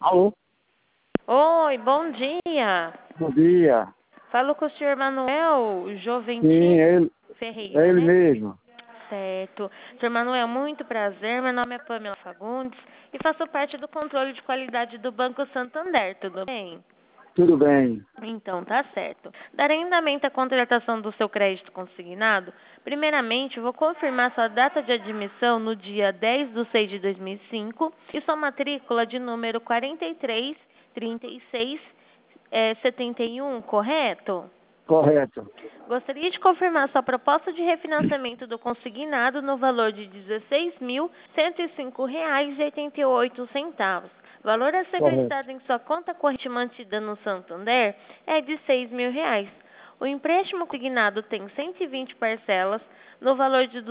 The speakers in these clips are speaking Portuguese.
Alô? Oi, bom dia. Bom dia. Falo com o senhor Manuel Sim, Joventino é Ferreira, ele né? mesmo. Certo. Senhor Manuel, muito prazer. Meu nome é Pamela Fagundes e faço parte do controle de qualidade do Banco Santander. Tudo bem? Tudo bem. Então, tá certo. Darei andamento à contratação do seu crédito consignado. Primeiramente, vou confirmar sua data de admissão no dia 10/6 de 2005 e sua matrícula de número 433671, correto? Correto. Gostaria de confirmar sua proposta de refinanciamento do consignado no valor de R$ 16.105,88. O valor a ser Correto. acreditado em sua conta corrente mantida no Santander é de R$ 6.000. O empréstimo consignado tem 120 parcelas no valor de R$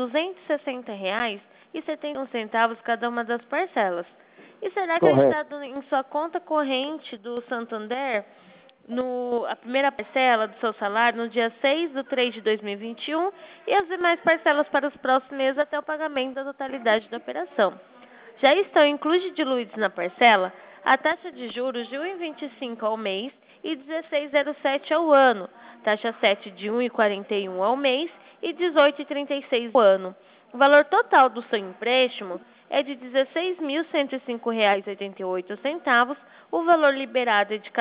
260,71 cada uma das parcelas. E será Correto. acreditado em sua conta corrente do Santander a primeira parcela do seu salário no dia 6/3 de 2021 e as demais parcelas para os próximos meses até o pagamento da totalidade da operação. Já estão incluídos diluídos na parcela a taxa de juros de 1,25 ao mês e 16,07 ao ano, taxa 7 de 1,41 ao mês e 18,36 ao ano. O valor total do seu empréstimo é de R$ 16.105,88, o valor liberado é de R$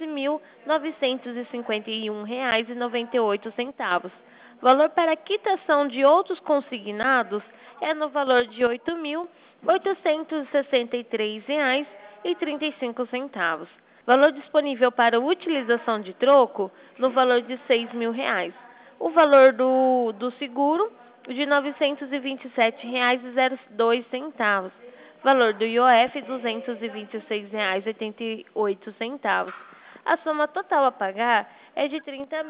14.951,98. O valor para quitação de outros consignados é no valor de R$ 8.863,35. Valor disponível para utilização de troco no valor de R$ 6.000. O valor do seguro de R$ 927,02. Valor do IOF, R$ 226,88. A soma total a pagar é de R$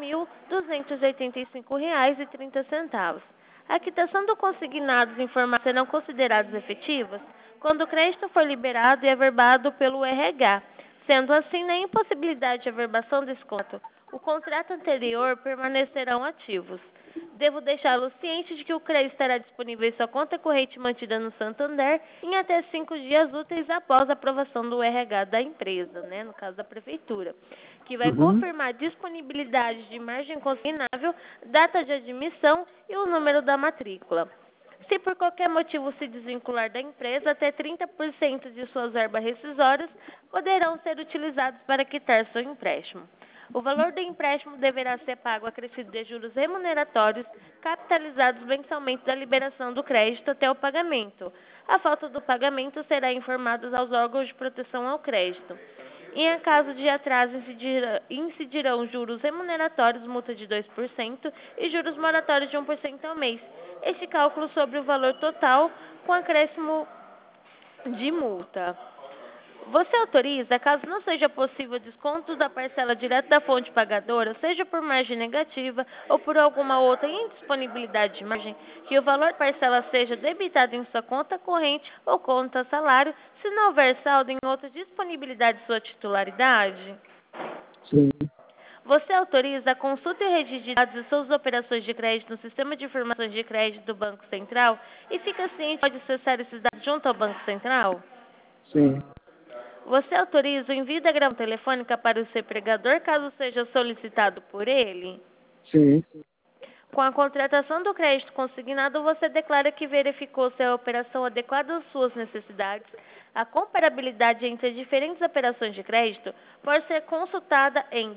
30.285,30. A quitação do consignados em formato serão consideradas efetivas quando o crédito for liberado e averbado pelo RH. Sendo assim, na impossibilidade de averbação desse contrato, o contrato anterior permanecerão ativos. Devo deixá-lo ciente de que o crédito estará disponível em sua conta corrente mantida no Santander em até 5 dias úteis após a aprovação do RH da empresa, né, no caso da prefeitura, que vai Uhum. confirmar a disponibilidade de margem consignável, data de admissão e o número da matrícula. Se por qualquer motivo se desvincular da empresa, até 30% de suas verbas rescisórias poderão ser utilizados para quitar seu empréstimo. O valor do empréstimo deverá ser pago acrescido de juros remuneratórios capitalizados mensalmente da liberação do crédito até o pagamento. A falta do pagamento será informada aos órgãos de proteção ao crédito. Em caso de atraso, incidirão juros remuneratórios, multa de 2% e juros moratórios de 1% ao mês. Este cálculo sobre o valor total com acréscimo de multa. Você autoriza, caso não seja possível desconto da parcela direto da fonte pagadora, seja por margem negativa ou por alguma outra indisponibilidade de margem, que o valor da parcela seja debitado em sua conta corrente ou conta salário, se não houver saldo em outra disponibilidade de sua titularidade? Sim. Você autoriza a consulta e registro de dados de suas operações de crédito no Sistema de Informações de Crédito do Banco Central e fica ciente de acessar esses dados junto ao Banco Central? Sim. Você autoriza o envio da gravação telefônica para o seu empregador caso seja solicitado por ele? Sim. Com a contratação do crédito consignado, você declara que verificou se a operação adequada às suas necessidades. A comparabilidade entre diferentes operações de crédito pode ser consultada em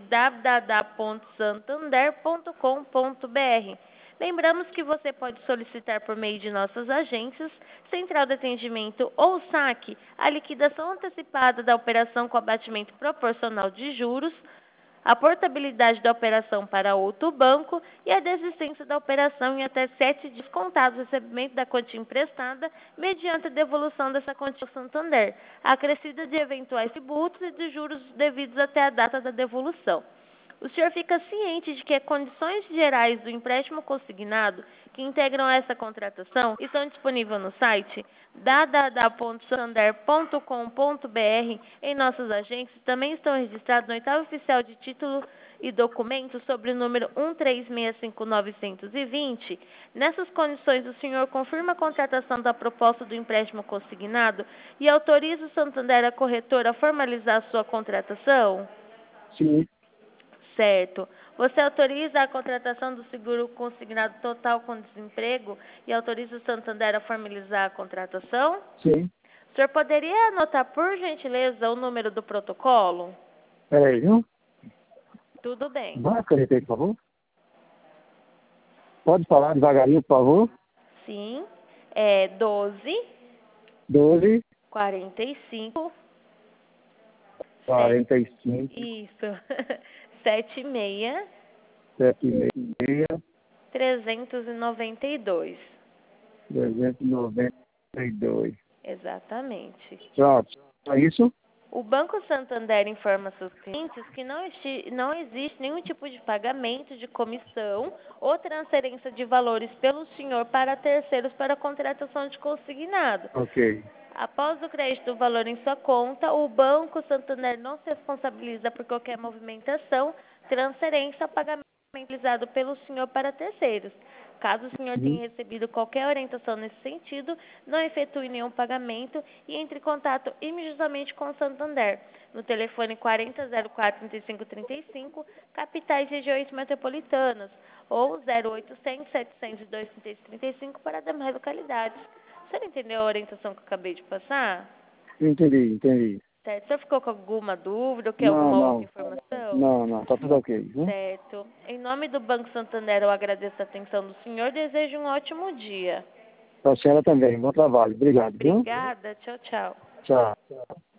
www.santander.com.br. Lembramos que você pode solicitar por meio de nossas agências, central de atendimento ou saque, a liquidação antecipada da operação com abatimento proporcional de juros, a portabilidade da operação para outro banco e a desistência da operação em até 7 dias contados do recebimento da quantia emprestada mediante a devolução dessa quantia ao Santander, acrescida de eventuais tributos e de juros devidos até a data da devolução. O senhor fica ciente de que as condições gerais do empréstimo consignado que integram essa contratação estão disponíveis no site www.santander.com.br. Em nossas agências também estão registrados no oitavo oficial de título e documentos sobre o número 1365920. Nessas condições, o senhor confirma a contratação da proposta do empréstimo consignado e autoriza o Santander, a corretora, a formalizar a sua contratação? Sim. Certo. Você autoriza a contratação do seguro consignado total com desemprego e autoriza o Santander a formalizar a contratação? Sim. O senhor poderia anotar, por gentileza, o número do protocolo? Peraí, viu? Tudo bem. Dá uma caneta aí, por favor. Pode falar devagarinho, por favor. Sim. É 12 12, 45 45, isso. 76 76, 392. 392. Exatamente. Pronto. É isso? O Banco Santander informa seus clientes que não existe nenhum tipo de pagamento de comissão ou transferência de valores pelo senhor para terceiros para a contratação de consignado. Ok. Após o crédito do valor em sua conta, o Banco Santander não se responsabiliza por qualquer movimentação, transferência ou pagamento realizado pelo senhor para terceiros. Caso o senhor Uhum. tenha recebido qualquer orientação nesse sentido, não efetue nenhum pagamento e entre em contato imediatamente com o Santander, no telefone 4004-3535, capitais e regiões metropolitanas, ou 0800 702 3335 para demais localidades. O senhor entendeu a orientação que eu acabei de passar? Entendi. Certo. O senhor ficou com alguma dúvida ou quer Não, alguma outra não. informação? Não. Tá tudo ok, viu? Certo. Em nome do Banco Santander, eu agradeço a atenção do senhor. Desejo um ótimo dia. Pra senhora também. Bom trabalho. Obrigado, viu? Obrigada. Tchau, tchau. Tchau.